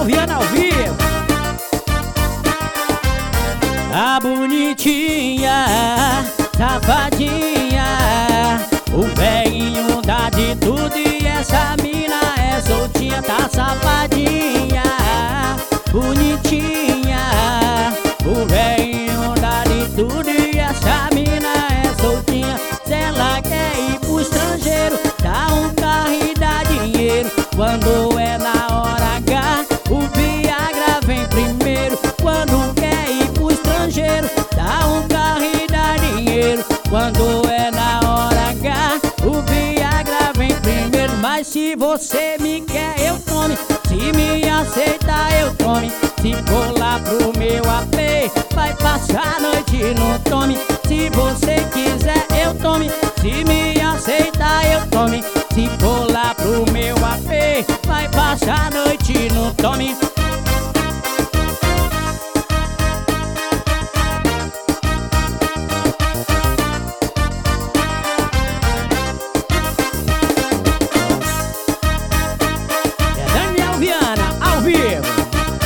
Viana ao vivo. A bonitinha, safadinha, o velhinho dá de tudo e essa mina é soltinha, tá safadinha. Bonitinha, o velhinho dá de tudo e essa mina é soltinha. Se ela quer ir pro estrangeiro, dá um carro e dá dinheiro. Quando é na hora H, o Viagra vem primeiro. Quando quer ir pro estrangeiro, dá um carro e dá dinheiro. Quando é na hora H, o Viagra vem primeiro. Mas se você me quer, eu tome. Se me aceitar, eu tome. Se for lá pro meu AP, vai passar a noite no tome. Se você quiser, eu tome. Se me aceitar, eu tome. Se for lá pro meu AP, vai passar a noite no tome. É Daniel Viana ao vivo.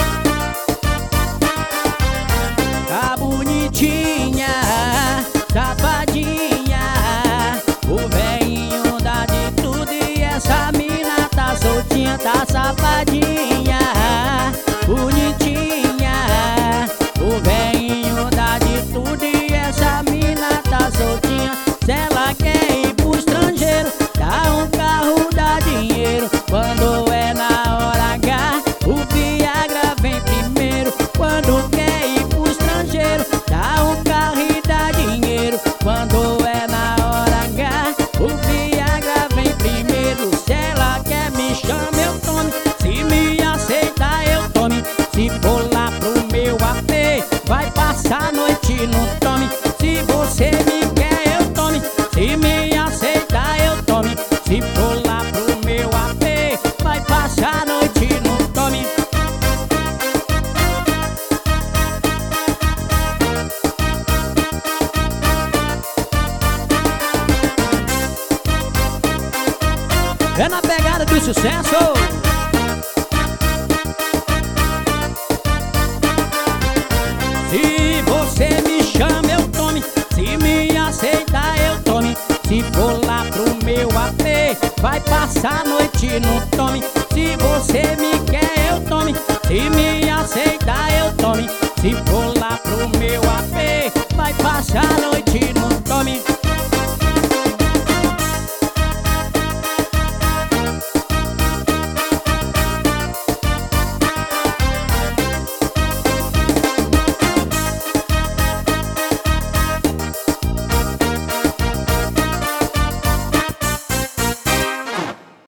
A bonitinha, safadinha, o velhinho dá de tudo e essa mina tá soltinha, tá safadinha. Bonitinha, o velhinho dá de tudo e essa mina tá soltinha. Se ela quer ir pro estrangeiro, dá um carro, dá dinheiro. Quando é na hora H, o Viagra vem primeiro. Quando quer ir pro estrangeiro, dá um carro e dá dinheiro. Quando é na hora H, o Viagra vem primeiro. Se ela quer me chama, eu tome. Se me aceitar, eu tome. Se for lá pro meu AP, vai passar a noite no tome. Se você me quer, eu tome. Se me aceitar, eu tome. Se for lá pro meu AP, vai passar a noite no tome. É na pegada do sucesso. Se você me chama, eu tome. Se me aceitar, eu tome. Se for lá pro meu AP, vai passar a noite no tome. Se você me quer, eu tome. Se me aceitar, eu tome. Se for lá pro meu AP, vai passar a noite.